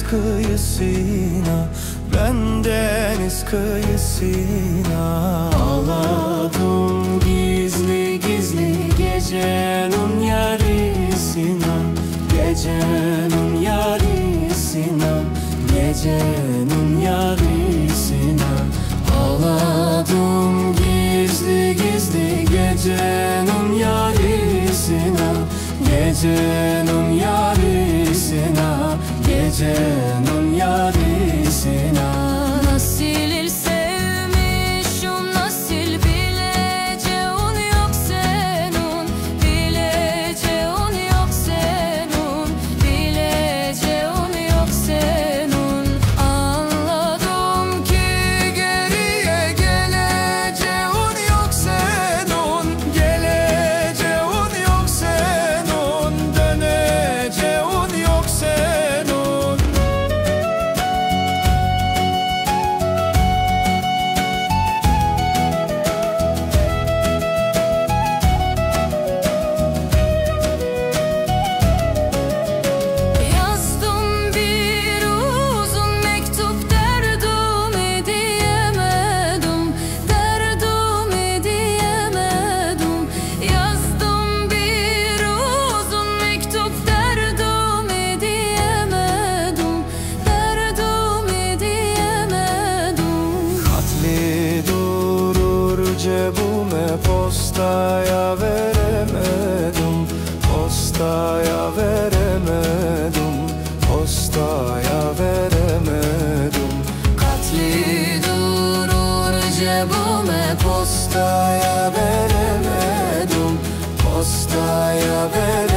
kıyısına, ben deniz kıyısına. Ağladım gizli gizli gecenin yarısına, gecenin yarısına, gecenin yarısına. Ağladım gizli gizli gecenin yarısına, gecenin yarısına, gecenin yarısına. Nasıl sevmişim, nasıl bileceğin yok senin, bileceğin yok senin, bileceğin yok senin. Anladım ki geriye geleceğin yok senin, geleceğin yok senin, döneceğin yok senin. Yazdım bir uzun mektup, derdimi diyemedim, derdimi diyemedim. Yazdım bir uzun mektup, derdimi diyemedim, derdimi diyemedim. Katli durur cebime, postaya veremedim, postaya veremedim, postaya veremedim. Katli durur cebime, Postaya veremedim, postaya veremedim.